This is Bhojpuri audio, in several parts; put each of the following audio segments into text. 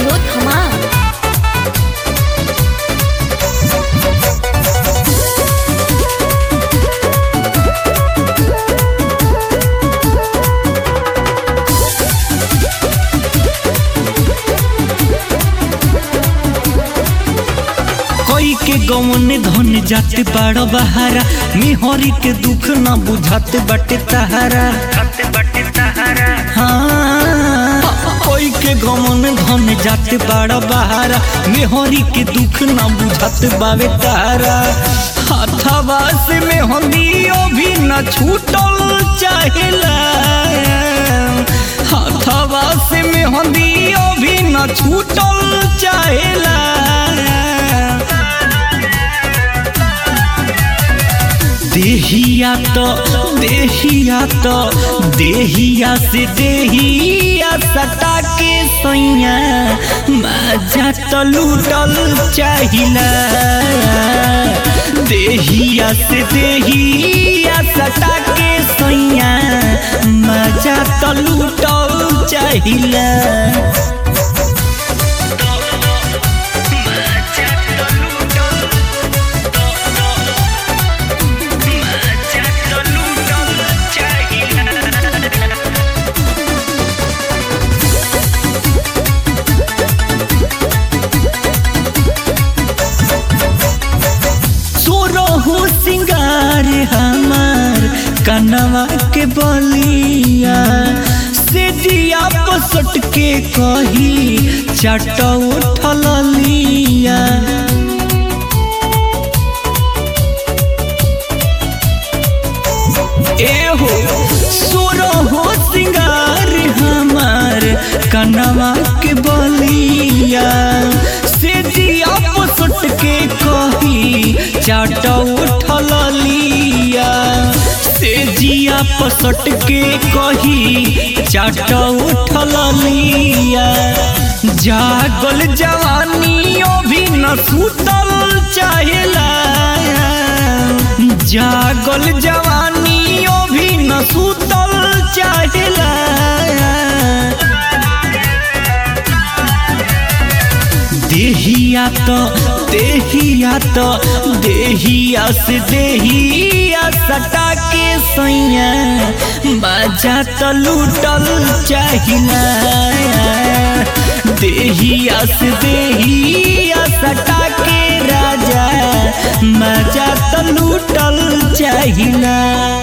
स्टूडियो धमाल। कोई के गवन धन जाते बड़ बहारा मिहरी के दुख न बुझाते बटे तहारा। हाँ कोई के गवन धन जाते बड़ बहारा मिहरी के दुख न बुझाते बावे तहारा। हाथवा से मेहंदियो भी न छूटल चाहेला, हाथवा से मेहंदियो भी न छूटल चाहेला। देहिया से देहिया सटा के सैया मजा तो लूटल चाहिला। देहिया से देहिया सटा के सैया मजा तो लूटल चाहिला। सिंगार हमार कनवा के बलिया से दिया पसट के कही चट उठल लिया। एहो सोरहो सिंगार हमार कनवा के बलिया से दिया पसट के कही चाट उठल लिया। से जिया पसट के कही चाट उठल लिया। जागल जवानियों भी न सुतल चाहेला, जागल जवानियों भी न सुतल चाहेला। देहिया से देहिया सटा के सैया मजा तो लूटल चाहिला। देहिया से देहिया सटा के राजा मजा तो लूटल चाहिला।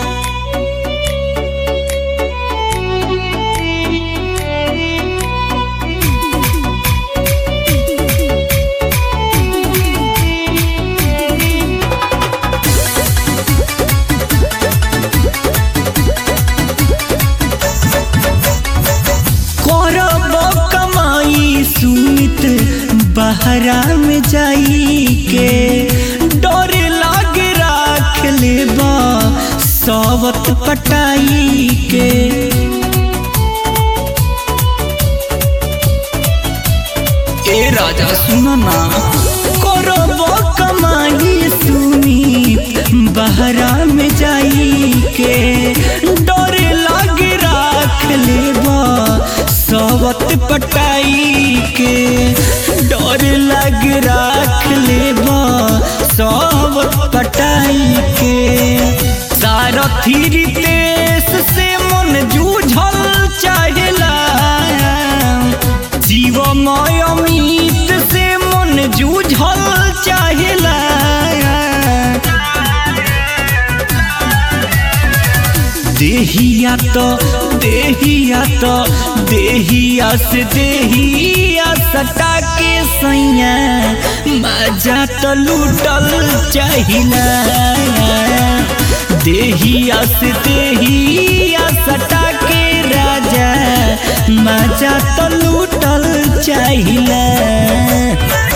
सुमित बहरा में जाई के डर लाग राख लेबा सावत पटाई के। ए राजा सुनो ना करबो कमाई सुमित बहरा में जाई के डर लाग राख लेबा सावत पटाई के। डर लग राख लेबा सावत पटाई के। सारथी रितेश से मन जूझल चाहेला, जीवमय अमित से मन जूझल चाहेला। देहिया से देहिया सटा के सैया मजा तो लूटल चाहिला। देहिया से देहिया सटा के राजा मजा तो लूटल चाहिला।